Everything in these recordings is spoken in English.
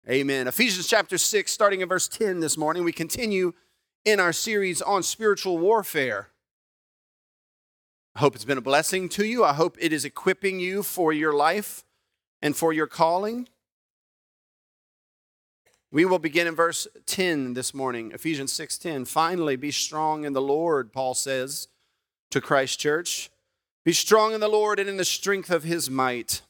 Amen. Ephesians chapter 6, starting in verse 10 this morning, we continue in our series on spiritual warfare. I hope it's been a blessing to you. I hope it is equipping you for your life and for your calling. We will begin in verse 10 this morning, Ephesians 6:10. Finally, be strong in the Lord, Paul says to Christ Church. Be strong in the Lord and in the strength of his might.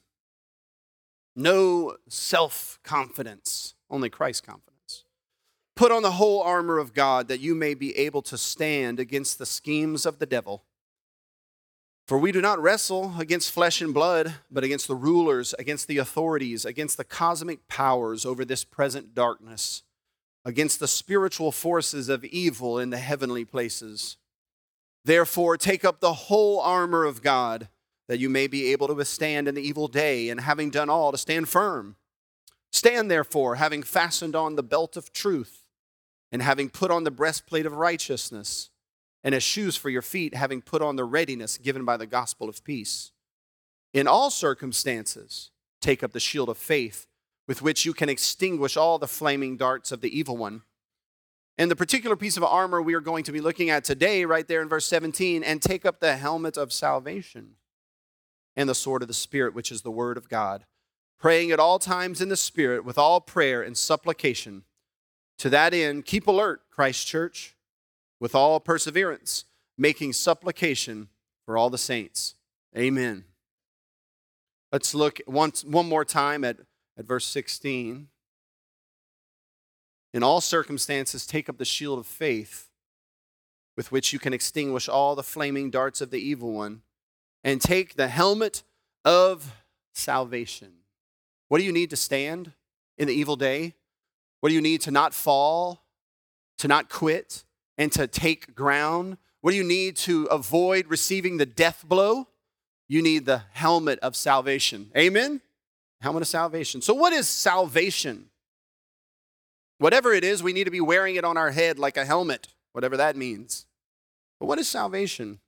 No self-confidence, only Christ confidence. Put on the whole armor of God that you may be able to stand against the schemes of the devil. For we do not wrestle against flesh and blood, but against the rulers, against the authorities, against the cosmic powers over this present darkness, against the spiritual forces of evil in the heavenly places. Therefore, take up the whole armor of God, that you may be able to withstand in the evil day, and having done all, to stand firm. Stand therefore, having fastened on the belt of truth, and having put on the breastplate of righteousness, and as shoes for your feet, having put on the readiness given by the gospel of peace. In all circumstances, take up the shield of faith, with which you can extinguish all the flaming darts of the evil one. And the particular piece of armor we are going to be looking at today, right there in verse 17, and take up the helmet of salvation and the sword of the Spirit, which is the word of God, praying at all times in the Spirit with all prayer and supplication. To that end, keep alert, Christ Church, with all perseverance, making supplication for all the saints. Amen. Let's look one more time at verse 16. In all circumstances, take up the shield of faith, with which you can extinguish all the flaming darts of the evil one, and take the helmet of salvation. What do you need to stand in the evil day? What do you need to not fall, to not quit, and to take ground? What do you need to avoid receiving the death blow? You need the helmet of salvation. Amen? Helmet of salvation. So what is salvation? Whatever it is, we need to be wearing it on our head like a helmet, whatever that means. But what is salvation?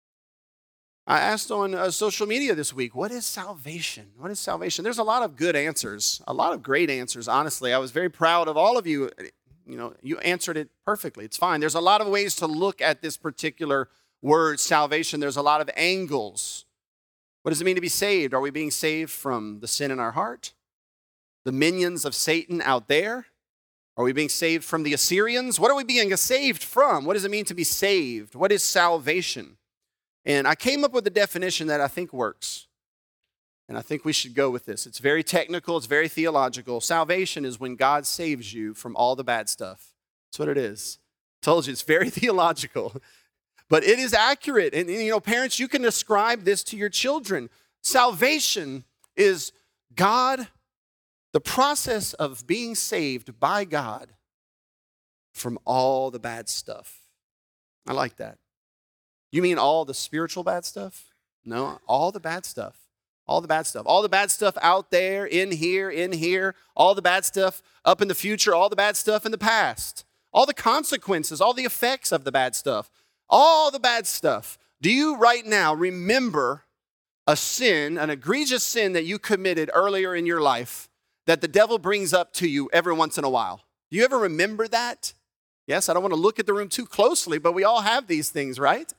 I asked on social media this week, what is salvation? What is salvation? There's a lot of good answers, a lot of great answers, honestly. I was very proud of all of you. You answered it perfectly. It's fine. There's a lot of ways to look at this particular word, salvation. There's a lot of angles. What does it mean to be saved? Are we being saved from the sin in our heart? The minions of Satan out there? Are we being saved from the Assyrians? What are we being saved from? What does it mean to be saved? What is salvation? And I came up with a definition that I think works. And I think we should go with this. It's very technical. It's very theological. Salvation is when God saves you from all the bad stuff. That's what it is. I told you, it's very theological. But it is accurate. And parents, you can ascribe this to your children. Salvation is God, the process of being saved by God from all the bad stuff. I like that. You mean all the spiritual bad stuff? No, all the bad stuff. All the bad stuff. All the bad stuff out there, in here. All the bad stuff up in the future. All the bad stuff in the past. All the consequences, all the effects of the bad stuff. All the bad stuff. Do you right now remember a sin, an egregious sin that you committed earlier in your life that the devil brings up to you every once in a while? Do you ever remember that? Yes, I don't want to look at the room too closely, but we all have these things, right?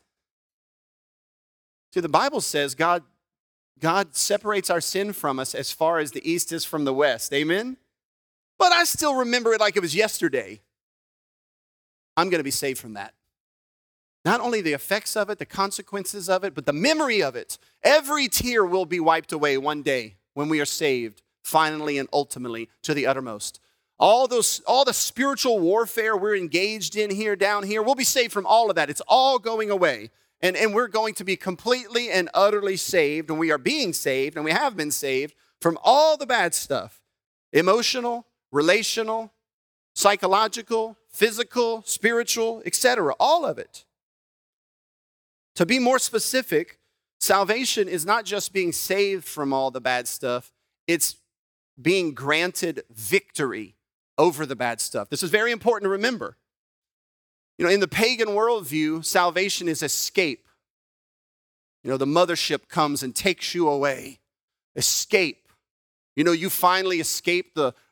See, the Bible says God separates our sin from us as far as the east is from the west. Amen? But I still remember it like it was yesterday. I'm going to be saved from that. Not only the effects of it, the consequences of it, but the memory of it. Every tear will be wiped away one day when we are saved, finally and ultimately to the uttermost. All the spiritual warfare we're engaged in here, down here, we'll be saved from all of that. It's all going away. And we're going to be completely and utterly saved, and we are being saved, and we have been saved from all the bad stuff. Emotional, relational, psychological, physical, spiritual, etc. All of it. To be more specific, salvation is not just being saved from all the bad stuff. It's being granted victory over the bad stuff. This is very important to remember. In the pagan worldview, salvation is escape. The mothership comes and takes you away. Escape. You finally escape the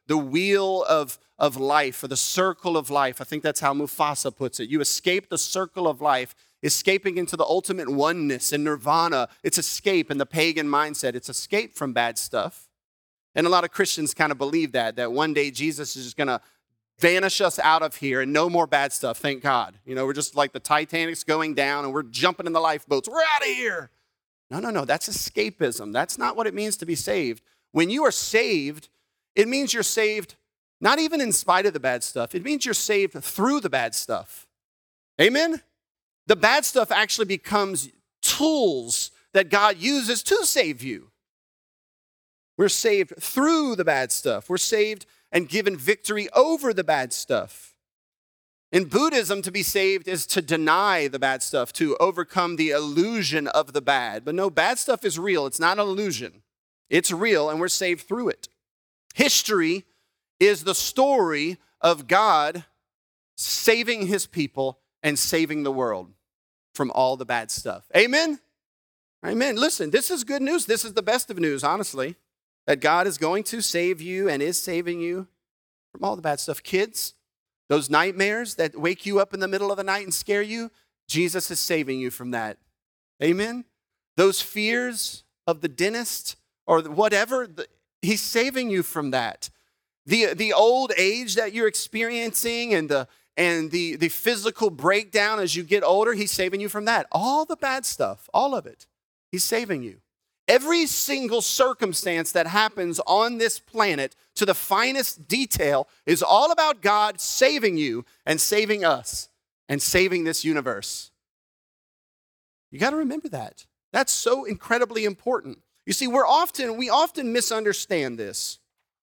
wheel of life, or the circle of life. I think that's how Mufasa puts it. You escape the circle of life, escaping into the ultimate oneness and nirvana. It's escape in the pagan mindset. It's escape from bad stuff. And a lot of Christians kind of believe that one day Jesus is just going to vanish us out of here and no more bad stuff, thank God. We're just like the Titanic's going down and we're jumping in the lifeboats. We're out of here. No, that's escapism. That's not what it means to be saved. When you are saved, it means you're saved not even in spite of the bad stuff. It means you're saved through the bad stuff. Amen? The bad stuff actually becomes tools that God uses to save you. We're saved through the bad stuff. We're saved and given victory over the bad stuff. In Buddhism, to be saved is to deny the bad stuff, to overcome the illusion of the bad. But no, bad stuff is real. It's not an illusion. It's real, and we're saved through it. History is the story of God saving his people and saving the world from all the bad stuff. Amen? Amen. Listen, this is good news. This is the best of news, honestly. That God is going to save you and is saving you from all the bad stuff. Kids, those nightmares that wake you up in the middle of the night and scare you, Jesus is saving you from that. Amen? Those fears of the dentist or whatever, he's saving you from that. The old age that you're experiencing and the physical breakdown as you get older, he's saving you from that. All the bad stuff, all of it, he's saving you. Every single circumstance that happens on this planet to the finest detail is all about God saving you and saving us and saving this universe. You got to remember that. That's so incredibly important. You see, we often misunderstand this.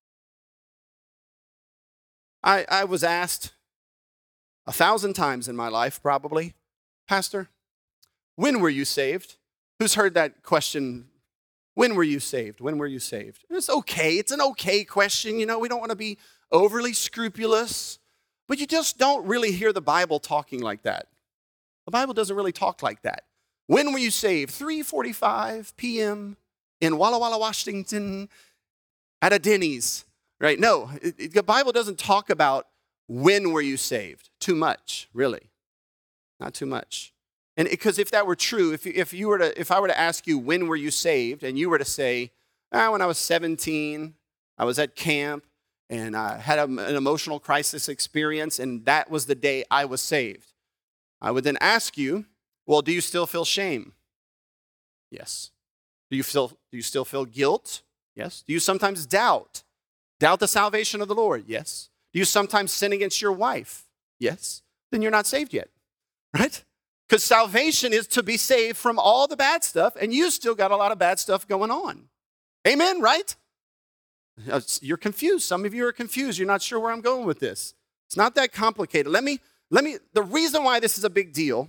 I was asked 1,000 times in my life, probably, Pastor, when were you saved? Who's heard that question? When were you saved? When were you saved? It's okay. It's an okay question. We don't want to be overly scrupulous, but you just don't really hear the Bible talking like that. The Bible doesn't really talk like that. When were you saved? 3:45 p.m. in Walla Walla, Washington at a Denny's, right? No, the Bible doesn't talk about when were you saved too much, really. Not too much. And because if that were true, if I were to ask you when were you saved, and you were to say, when I was 17, I was at camp, and I had an emotional crisis experience, and that was the day I was saved. I would then ask you, well, do you still feel shame? Yes. Do you still feel guilt? Yes. Do you sometimes doubt the salvation of the Lord? Yes. Do you sometimes sin against your wife? Yes. Then you're not saved yet, right? Because salvation is to be saved from all the bad stuff, and you still got a lot of bad stuff going on. Amen, right? You're confused. Some of you are confused. You're not sure where I'm going with this. It's not that complicated. The reason why this is a big deal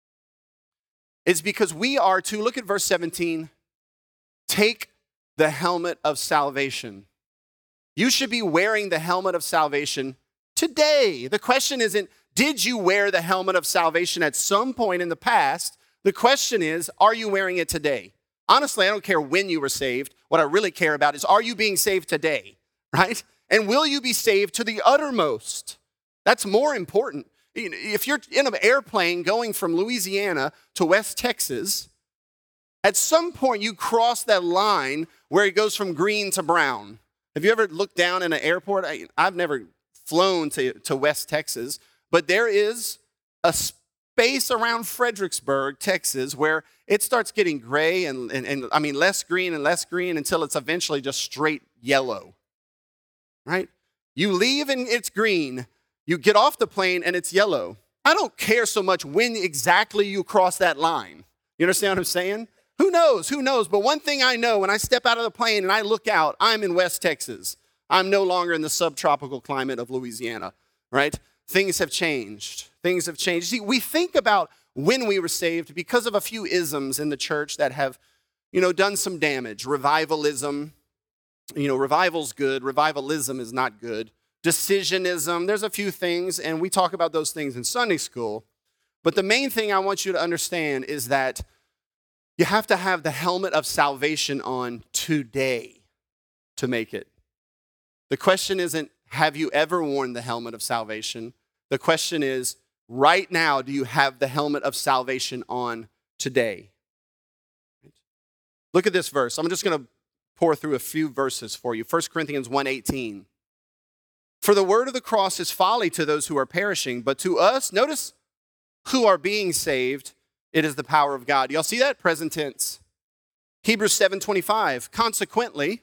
is because we are to, look at verse 17, take the helmet of salvation. You should be wearing the helmet of salvation today. The question isn't, did you wear the helmet of salvation at some point in the past? The question is, are you wearing it today? Honestly, I don't care when you were saved. What I really care about is, are you being saved today, right? And will you be saved to the uttermost? That's more important. If you're in an airplane going from Louisiana to West Texas, at some point you cross that line where it goes from green to brown. Have you ever looked down in an airport? I've never flown to West Texas, but there is a space around Fredericksburg, Texas, where it starts getting gray and less green and less green until it's eventually just straight yellow, right? You leave and it's green. You get off the plane and it's yellow. I don't care so much when exactly you cross that line. You understand what I'm saying? Who knows? But one thing I know, when I step out of the plane and I look out, I'm in West Texas. I'm no longer in the subtropical climate of Louisiana, right? Things have changed. See, we think about when we were saved because of a few isms in the church that have, done some damage. Revivalism, revival's good. Revivalism is not good. Decisionism, there's a few things, and we talk about those things in Sunday school. But the main thing I want you to understand is that you have to have the helmet of salvation on today to make it. The question isn't, have you ever worn the helmet of salvation? The question is, right now, do you have the helmet of salvation on today? Look at this verse. I'm just going to pour through a few verses for you. 1 Corinthians 1:18. For the word of the cross is folly to those who are perishing, but to us, notice, who are being saved, it is the power of God. Y'all see that? Present tense. Hebrews 7:25. Consequently,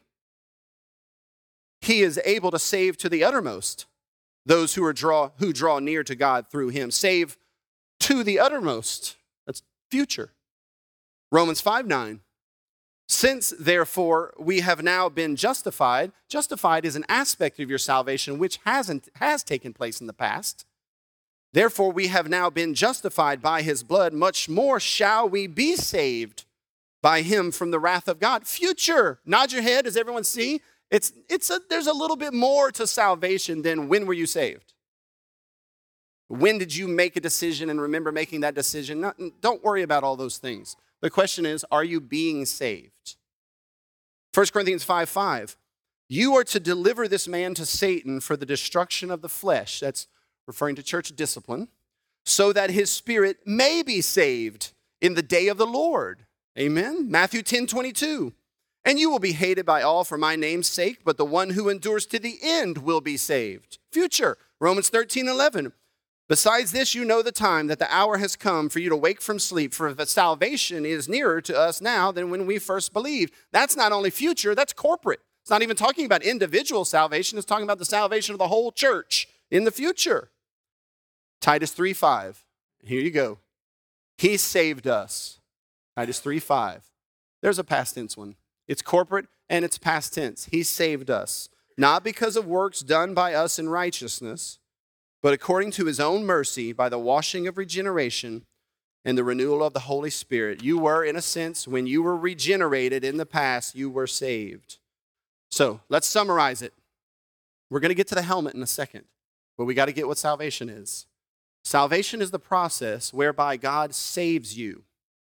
he is able to save to the uttermost those who draw near to God through him. Save to the uttermost. That's future. Romans 5:9. Since, therefore, we have now been justified. Justified is an aspect of your salvation which has taken place in the past. Therefore, we have now been justified by his blood. Much more shall we be saved by him from the wrath of God. Future. Nod your head. Does everyone see? There's a little bit more to salvation than when were you saved? When did you make a decision and remember making that decision? Don't worry about all those things. The question is, are you being saved? 1 Corinthians 5:5. You are to deliver this man to Satan for the destruction of the flesh. That's referring to church discipline. So that his spirit may be saved in the day of the Lord. Amen. Matthew 10:22. And you will be hated by all for my name's sake, but the one who endures to the end will be saved. Future. Romans 13:11. Besides this, you know the time that the hour has come for you to wake from sleep, for the salvation is nearer to us now than when we first believed. That's not only future, that's corporate. It's not even talking about individual salvation. It's talking about the salvation of the whole church in the future. Titus 3:5. Here you go. He saved us. Titus 3:5. There's a past tense one. It's corporate and it's past tense. He saved us, not because of works done by us in righteousness, but according to his own mercy by the washing of regeneration and the renewal of the Holy Spirit. You were, in a sense, when you were regenerated in the past, you were saved. So let's summarize it. We're going to get to the helmet in a second, but we got to get what salvation is. Salvation is the process whereby God saves you,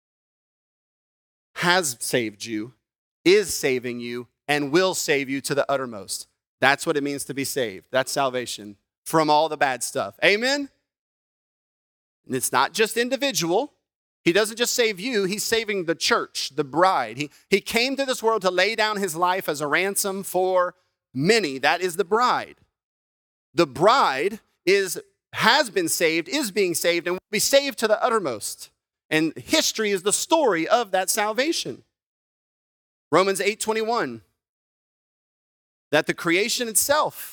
has saved you, is saving you, and will save you to the uttermost. That's what it means to be saved. That's salvation from all the bad stuff. Amen? And it's not just individual. He doesn't just save you. He's saving the church, the bride. He came to this world to lay down his life as a ransom for many. That is the bride. The bride has been saved, is being saved, and will be saved to the uttermost. And history is the story of that salvation. Romans 8:21, that the creation itself.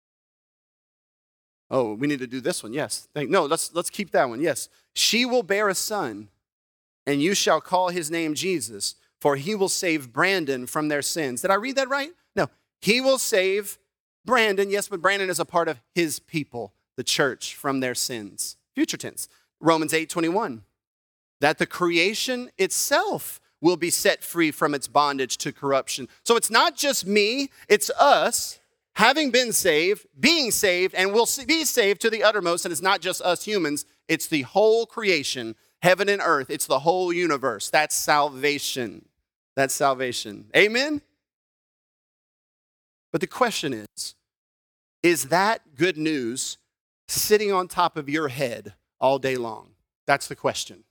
Oh, we need to do this one. Yes. No, let's keep that one. Yes. She will bear a son, and you shall call his name Jesus, for he will save Brandon from their sins. Did I read that right? No. He will save Brandon. Yes, but Brandon is a part of his people, the church, from their sins. Future tense. Romans 8:21, that the creation itself will be set free from its bondage to corruption. So it's not just me, it's us having been saved, being saved, and will be saved to the uttermost. And it's not just us humans, it's the whole creation, heaven and earth. It's the whole universe. That's salvation. That's salvation. Amen? But the question is that good news sitting on top of your head all day long? That's the question.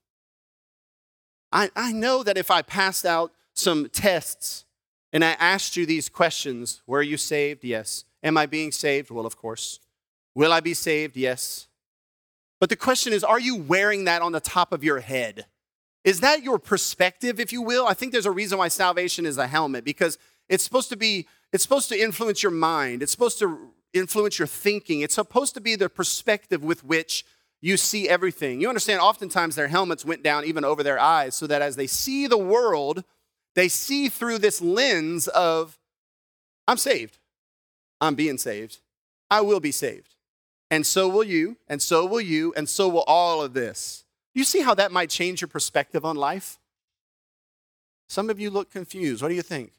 I know that if I passed out some tests and I asked you these questions, were you saved? Yes. Am I being saved? Well, of course. Will I be saved? Yes. But the question is, are you wearing that on the top of your head? Is that your perspective, if you will? I think there's a reason why salvation is a helmet, because it's supposed to influence your mind. It's supposed to influence your thinking. It's supposed to be the perspective with which you see everything. You understand, oftentimes their helmets went down even over their eyes so that as they see the world, they see through this lens of, I'm saved. I'm being saved. I will be saved. And so will you, and so will you, and so will all of this. You see how that might change your perspective on life? Some of you look confused. What do you think?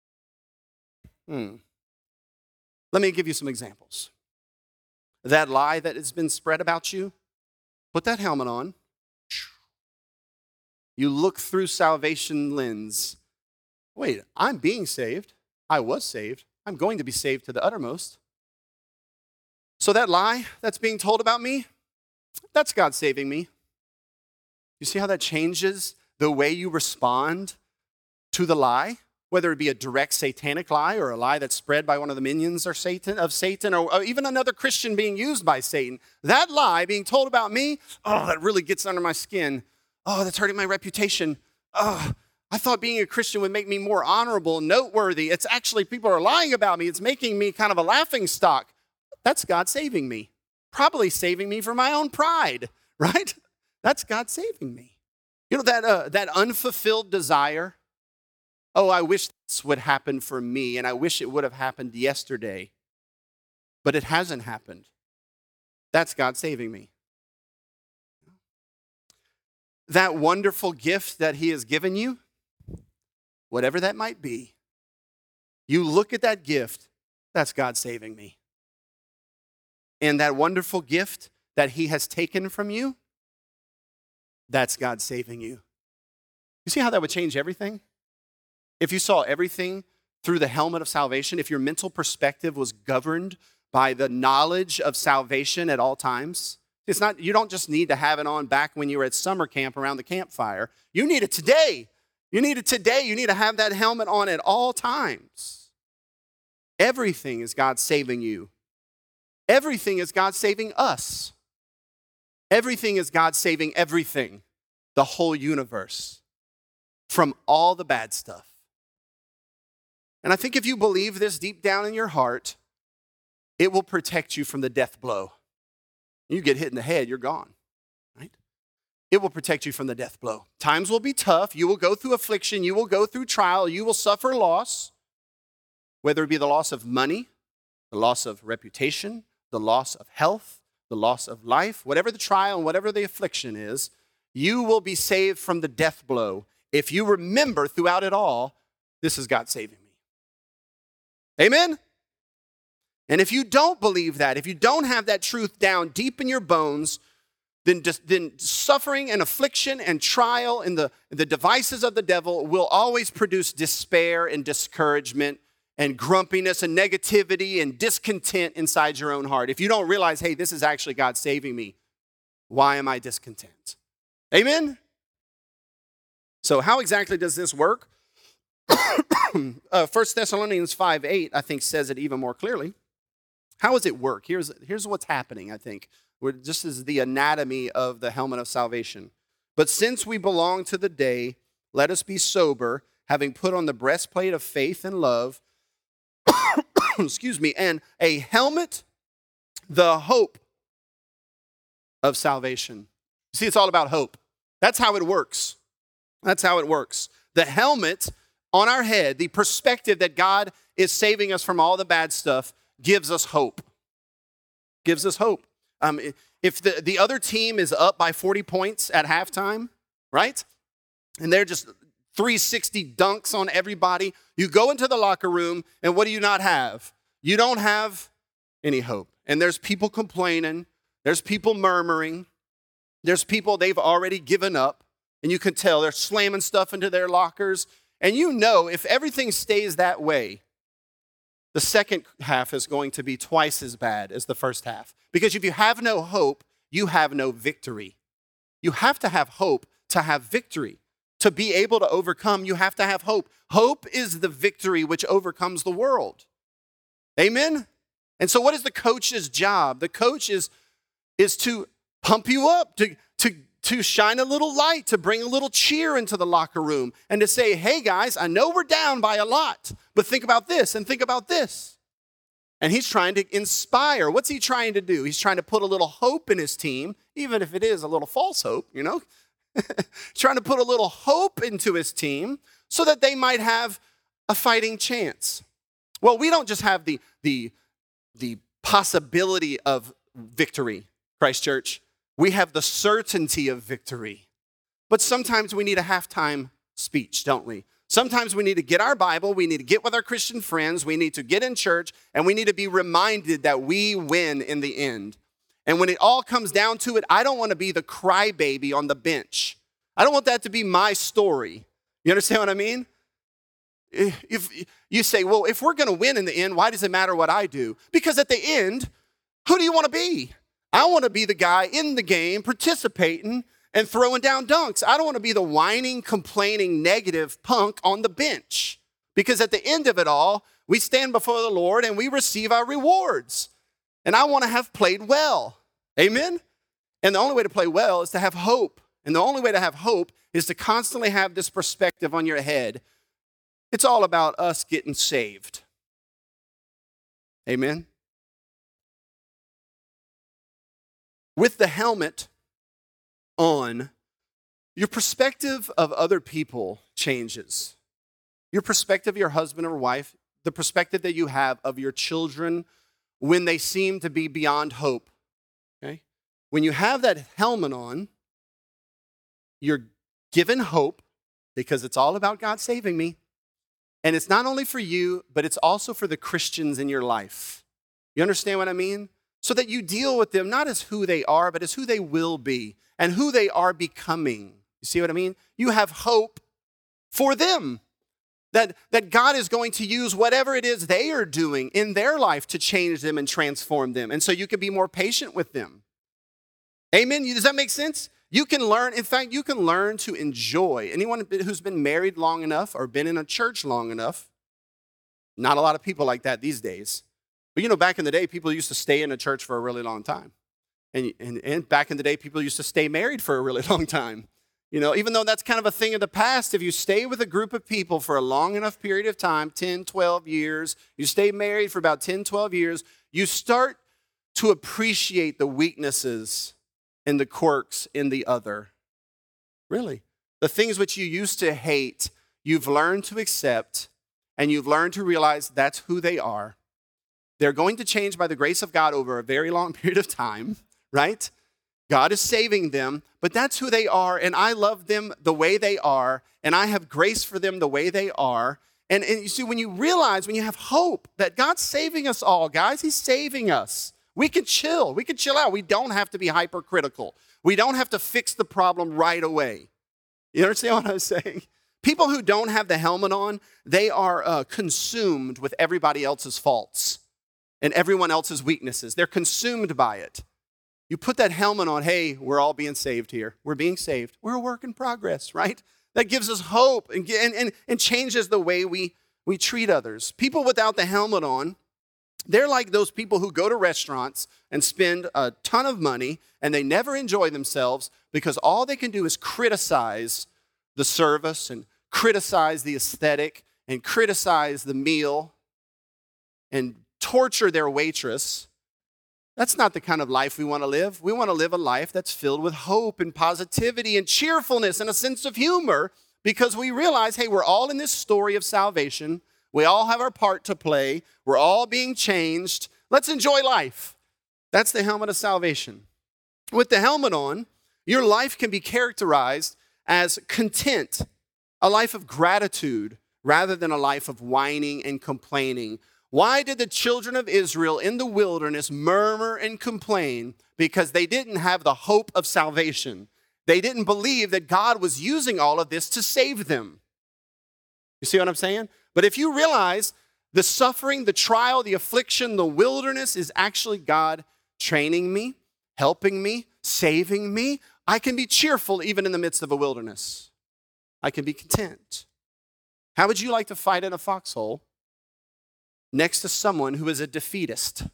Let me give you some examples. That lie that has been spread about you, put that helmet on. You look through salvation lens. Wait, I'm being saved. I was saved. I'm going to be saved to the uttermost. So that lie that's being told about me, that's God saving me. You see how that changes the way you respond to the lie? Whether it be a direct satanic lie or a lie that's spread by one of the minions of Satan, or even another Christian being used by Satan. That lie being told about me, oh, that really gets under my skin. Oh, that's hurting my reputation. Oh, I thought being a Christian would make me more honorable and noteworthy. It's actually, people are lying about me. It's making me kind of a laughing stock. That's God saving me. Probably saving me from my own pride, right? That's God saving me. You know, that unfulfilled desire. Oh, I wish this would happen for me, and I wish it would have happened yesterday, but it hasn't happened. That's God saving me. That wonderful gift that he has given you, whatever that might be, you look at that gift, that's God saving me. And that wonderful gift that he has taken from you, that's God saving you. You see how that would change everything? If you saw everything through the helmet of salvation, if your mental perspective was governed by the knowledge of salvation at all times, it's not, you don't just need to have it on back when you were at summer camp around the campfire. You need it today. You need it today. You need to have that helmet on at all times. Everything is God saving you. Everything is God saving us. Everything is God saving everything, the whole universe, from all the bad stuff. And I think if you believe this deep down in your heart, it will protect you from the death blow. You get hit in the head, you're gone, right? It will protect you from the death blow. Times will be tough. You will go through affliction. You will go through trial. You will suffer loss, whether it be the loss of money, the loss of reputation, the loss of health, the loss of life, whatever the trial and whatever the affliction is, you will be saved from the death blow if you remember throughout it all, this is God saving me. Amen? And if you don't believe that, if you don't have that truth down deep in your bones, then suffering and affliction and trial and the devices of the devil will always produce despair and discouragement and grumpiness and negativity and discontent inside your own heart. If you don't realize, hey, this is actually God saving me, why am I discontent? Amen? So how exactly does this work? 1 Thessalonians 5:8, I think, says it even more clearly. How does it work? Here's what's happening, I think. This is the anatomy of the helmet of salvation. But since we belong to the day, let us be sober, having put on the breastplate of faith and love, and a helmet, the hope of salvation. See, it's all about hope. That's how it works. That's how it works. The helmet on our head, the perspective that God is saving us from all the bad stuff, gives us hope. Gives us hope. If the other team is up by 40 points at halftime, right? And they're just 360 dunks on everybody. You go into the locker room, and what do you not have? You don't have any hope. And there's people complaining. There's people murmuring. There's people, they've already given up. And you can tell they're slamming stuff into their lockers. And you know, if everything stays that way, the second half is going to be twice as bad as the first half. Because if you have no hope, you have no victory. You have to have hope to have victory. To be able to overcome, you have to have hope. Hope is the victory which overcomes the world. Amen? And so what is the coach's job? The coach is to pump you up, to shine a little light, to bring a little cheer into the locker room, and to say, hey guys, I know we're down by a lot, but think about this and think about this. And he's trying to inspire. What's he trying to do? He's trying to put a little hope in his team, even if it is a little false hope, you know? Trying to put a little hope into his team so that they might have a fighting chance. Well, we don't just have the possibility of victory, Christ Church. We have the certainty of victory. But sometimes we need a halftime speech, don't we? Sometimes we need to get our Bible, we need to get with our Christian friends, we need to get in church, and we need to be reminded that we win in the end. And when it all comes down to it, I don't want to be the crybaby on the bench. I don't want that to be my story. You understand what I mean? if you say, well, if we're going to win in the end, why does it matter what I do? Because at the end, who do you want to be? I want to be the guy in the game participating and throwing down dunks. I don't want to be the whining, complaining, negative punk on the bench. Because at the end of it all, we stand before the Lord and we receive our rewards. And I want to have played well. Amen? And the only way to play well is to have hope. And the only way to have hope is to constantly have this perspective on your head. It's all about us getting saved. Amen? With the helmet on, your perspective of other people changes. Your perspective of your husband or wife, the perspective that you have of your children when they seem to be beyond hope. Okay? When you have that helmet on, you're given hope because it's all about God saving me. And it's not only for you, but it's also for the Christians in your life. You understand what I mean? So that you deal with them not as who they are, but as who they will be and who they are becoming. You see what I mean? You have hope for them. That God is going to use whatever it is they are doing in their life to change them and transform them. And so you can be more patient with them. Amen? Does that make sense? You can learn, in fact, you can learn to enjoy. Anyone who's been married long enough or been in a church long enough, not a lot of people like that these days. But back in the day, people used to stay in a church for a really long time. And back in the day, people used to stay married for a really long time. Even though that's kind of a thing of the past, if you stay with a group of people for a long enough period of time, 10, 12 years, you stay married for about 10, 12 years, you start to appreciate the weaknesses and the quirks in the other. Really. The things which you used to hate, you've learned to accept, and you've learned to realize that's who they are. They're going to change by the grace of God over a very long period of time, right? God is saving them, but that's who they are, and I love them the way they are, and I have grace for them the way they are. And you see, when you realize, when you have hope that God's saving us all, guys, He's saving us. We can chill. We can chill out. We don't have to be hypercritical. We don't have to fix the problem right away. You understand what I'm saying? People who don't have the helmet on, they are consumed with everybody else's faults and everyone else's weaknesses. They're consumed by it. You put that helmet on, hey, we're all being saved here. We're being saved. We're a work in progress, right? That gives us hope and changes the way we treat others. People without the helmet on, they're like those people who go to restaurants and spend a ton of money and they never enjoy themselves because all they can do is criticize the service and criticize the aesthetic and criticize the meal and torture their waitress. That's not the kind of life we want to live. We want to live a life that's filled with hope and positivity and cheerfulness and a sense of humor because we realize, hey, we're all in this story of salvation. We all have our part to play. We're all being changed. Let's enjoy life. That's the helmet of salvation. With the helmet on, your life can be characterized as content, a life of gratitude rather than a life of whining and complaining. Why did the children of Israel in the wilderness murmur and complain? Because they didn't have the hope of salvation. They didn't believe that God was using all of this to save them. You see what I'm saying? But if you realize the suffering, the trial, the affliction, the wilderness is actually God training me, helping me, saving me, I can be cheerful even in the midst of a wilderness. I can be content. How would you like to fight in a foxhole next to someone who is a defeatist?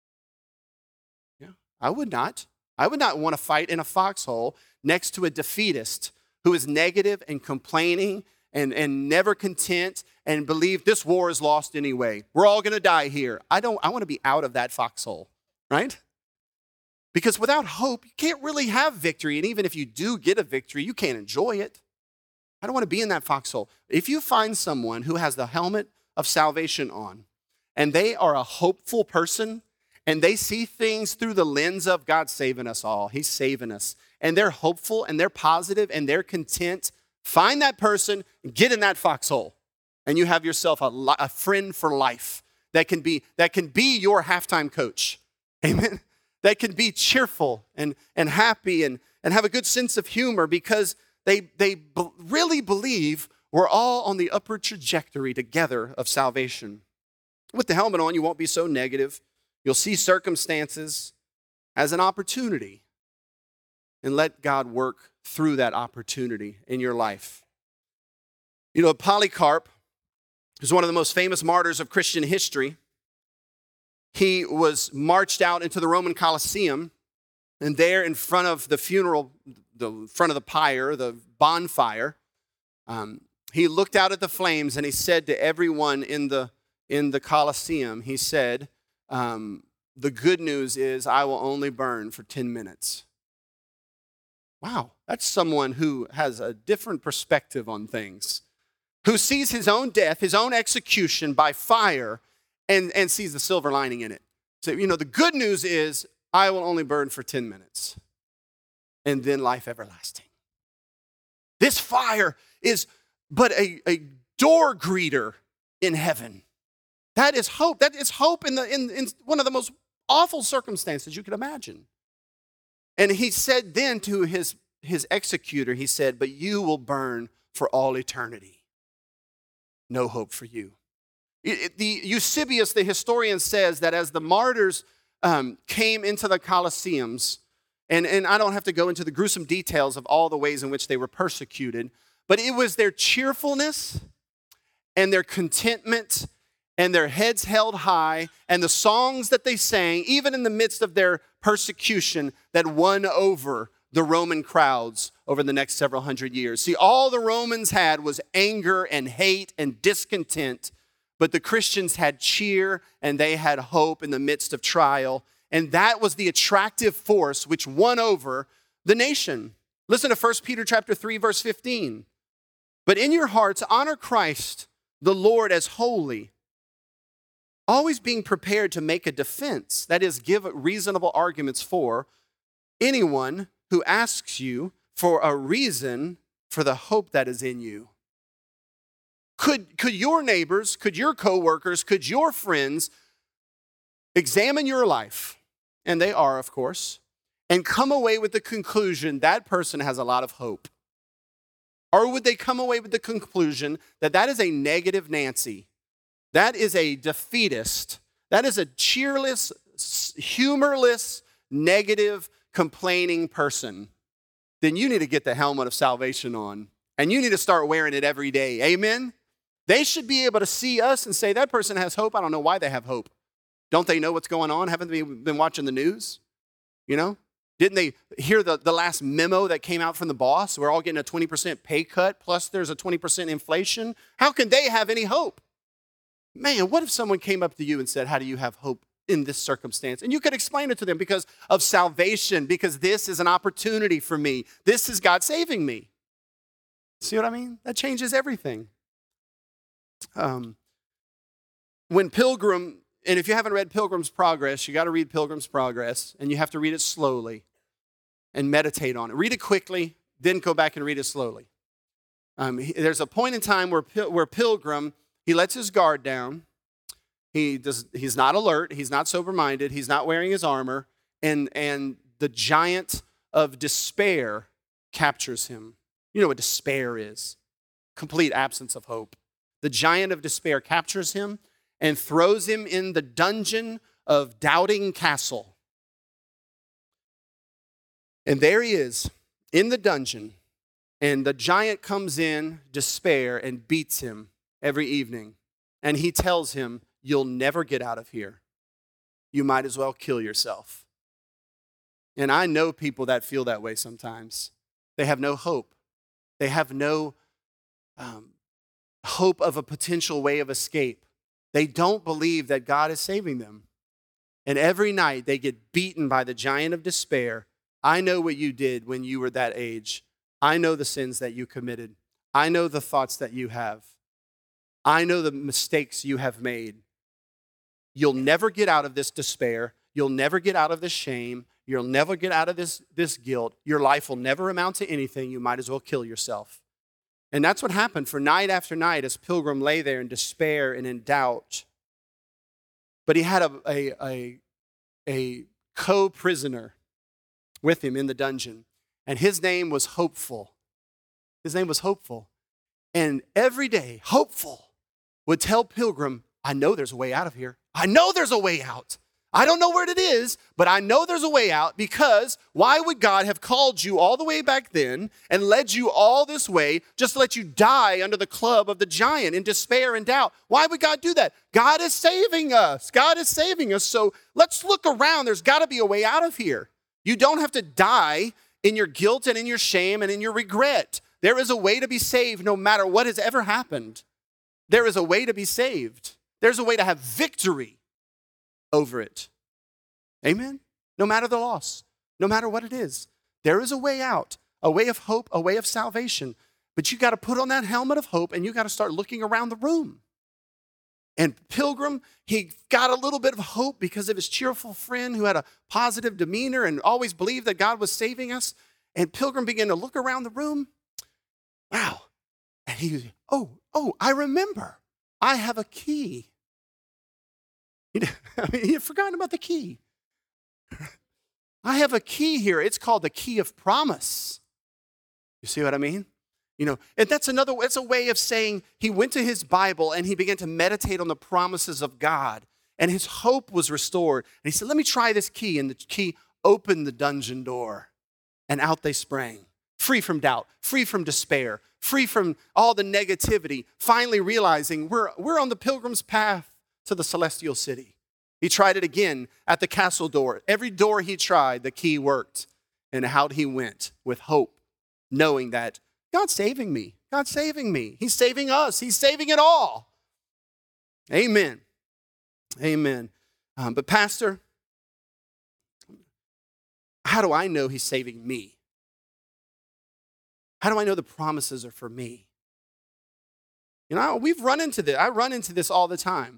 Yeah, I would not. I would not want to fight in a foxhole next to a defeatist who is negative and complaining and never content and believe this war is lost anyway. We're all going to die here. I want to be out of that foxhole, right? Because without hope, you can't really have victory. And even if you do get a victory, you can't enjoy it. I don't want to be in that foxhole. If you find someone who has the helmet of salvation on, and they are a hopeful person, and they see things through the lens of God saving us all. He's saving us. And they're hopeful, and they're positive, and they're content. Find that person, and get in that foxhole, and you have yourself a friend for life that can be your halftime coach. Amen? That can be cheerful and happy and have a good sense of humor because they really believe we're all on the upward trajectory together of salvation. With the helmet on, you won't be so negative. You'll see circumstances as an opportunity and let God work through that opportunity in your life. You know, Polycarp is one of the most famous martyrs of Christian history. He was marched out into the Roman Colosseum, and there in front of the front of the pyre, the bonfire, he looked out at the flames and he said to everyone in the Colosseum, he said, the good news is I will only burn for 10 minutes. Wow, that's someone who has a different perspective on things, who sees his own death, his own execution by fire, and sees the silver lining in it. So, you know, the good news is I will only burn for 10 minutes, and then life everlasting. This fire is but a door greeter in heaven. That is hope. That is hope in one of the most awful circumstances you could imagine. And he said then to his executor, he said, but you will burn for all eternity. No hope for you. Eusebius, the historian, says that as the martyrs came into the Colosseums, and I don't have to go into the gruesome details of all the ways in which they were persecuted, but it was their cheerfulness and their contentment and their heads held high and the songs that they sang, even in the midst of their persecution, that won over the Roman crowds over the next several hundred years. See, all the Romans had was anger and hate and discontent, but the Christians had cheer and they had hope in the midst of trial. And that was the attractive force which won over the nation. Listen to 1 Peter chapter 3, verse 15. But in your hearts, honor Christ, the Lord, as holy, always being prepared to make a defense, that is, give reasonable arguments for anyone who asks you for a reason for the hope that is in you. Could your neighbors, could your coworkers, could your friends examine your life, and they are, of course, and come away with the conclusion that person has a lot of hope? Or would they come away with the conclusion that that is a negative Nancy? That is a defeatist. That is a cheerless, humorless, negative, complaining person. Then you need to get the helmet of salvation on. And you need to start wearing it every day. Amen? They should be able to see us and say, that person has hope. I don't know why they have hope. Don't they know what's going on? Haven't they been watching the news? You know? Didn't they hear the last memo that came out from the boss? We're all getting a 20% pay cut, plus there's a 20% inflation. How can they have any hope? Man, what if someone came up to you and said, how do you have hope in this circumstance? And you could explain it to them because of salvation, because this is an opportunity for me. This is God saving me. See what I mean? That changes everything. When Pilgrim, and if you haven't read Pilgrim's Progress, you got to read Pilgrim's Progress, and you have to read it slowly and meditate on it. Read it quickly, then go back and read it slowly. There's a point in time where Pilgrim, he lets his guard down. He's not alert. He's not sober-minded. He's not wearing his armor. And the giant of despair captures him. You know what despair is. Complete absence of hope. The giant of despair captures him and throws him in the dungeon of Doubting Castle. And there he is in the dungeon. And the giant comes in despair and beats him every evening. And he tells him, you'll never get out of here. You might as well kill yourself. And I know people that feel that way sometimes. They have no hope. They have no hope of a potential way of escape. They don't believe that God is saving them. And every night they get beaten by the giant of despair. I know what you did when you were that age. I know the sins that you committed. I know the thoughts that you have. I know the mistakes you have made. You'll never get out of this despair. You'll never get out of this shame. You'll never get out of this guilt. Your life will never amount to anything. You might as well kill yourself. And that's what happened for night after night as Pilgrim lay there in despair and in doubt. But he had a co-prisoner with him in the dungeon. And his name was Hopeful. His name was Hopeful. And every day, hopeful, would tell Pilgrim, I know there's a way out of here. I know there's a way out. I don't know where it is, but I know there's a way out, because why would God have called you all the way back then and led you all this way just to let you die under the club of the giant in despair and doubt? Why would God do that? God is saving us. God is saving us. So let's look around. There's got to be a way out of here. You don't have to die in your guilt and in your shame and in your regret. There is a way to be saved no matter what has ever happened. There is a way to be saved. There's a way to have victory over it. Amen? No matter the loss, no matter what it is, there is a way out, a way of hope, a way of salvation. But you got to put on that helmet of hope, and you got to start looking around the room. And Pilgrim, he got a little bit of hope because of his cheerful friend who had a positive demeanor and always believed that God was saving us. And Pilgrim began to look around the room. Wow. And he, I remember. I have a key. He had forgotten about the key. I have a key here. It's called the key of promise. You see what I mean? And it's a way of saying he went to his Bible and he began to meditate on the promises of God, and his hope was restored. And he said, let me try this key. And the key opened the dungeon door, and out they sprang, free from doubt, free from despair, free from all the negativity, finally realizing we're on the pilgrim's path to the celestial city. He tried it again at the castle door. Every door he tried, the key worked. And out he went with hope, knowing that God's saving me. God's saving me. He's saving us. He's saving it all. Amen. Amen. But Pastor, how do I know he's saving me? How do I know the promises are for me? We've run into this. I run into this all the time.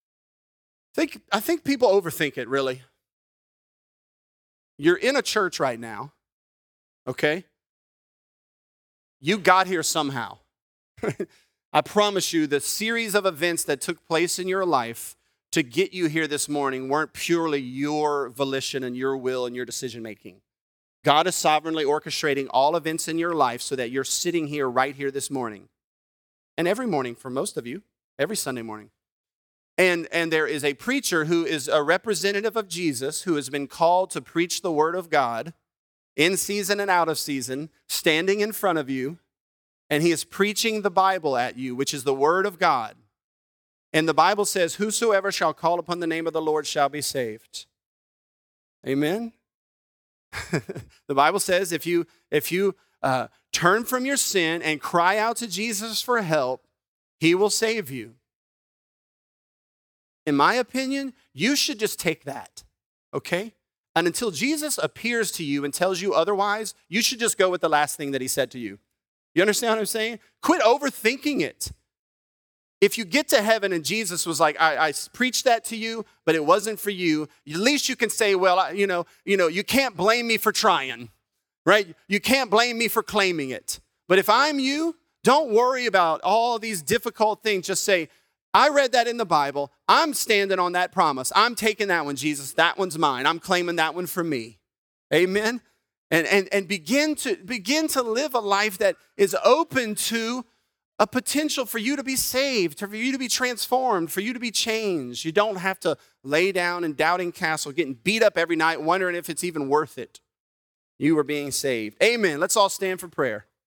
I think people overthink it, really. You're in a church right now, okay? You got here somehow. I promise you, the series of events that took place in your life to get you here this morning weren't purely your volition and your will and your decision making. God is sovereignly orchestrating all events in your life so that you're sitting here right here this morning. And every morning for most of you, every Sunday morning. And there is a preacher who is a representative of Jesus who has been called to preach the word of God in season and out of season, standing in front of you, and he is preaching the Bible at you, which is the word of God. And the Bible says, whosoever shall call upon the name of the Lord shall be saved. Amen? The Bible says if you turn from your sin and cry out to Jesus for help, he will save you. In my opinion, you should just take that, okay? And until Jesus appears to you and tells you otherwise, you should just go with the last thing that he said to you. You understand what I'm saying? Quit overthinking it. If you get to heaven and Jesus was like, I preached that to you, but it wasn't for you, at least you can say, well, you can't blame me for trying, right? You can't blame me for claiming it. But if I'm you, don't worry about all these difficult things. Just say, I read that in the Bible. I'm standing on that promise. I'm taking that one, Jesus. That one's mine. I'm claiming that one for me. Amen? And begin to live a life that is open to a potential for you to be saved, for you to be transformed, for you to be changed. You don't have to lay down in Doubting Castle, getting beat up every night, wondering if it's even worth it. You are being saved. Amen. Let's all stand for prayer.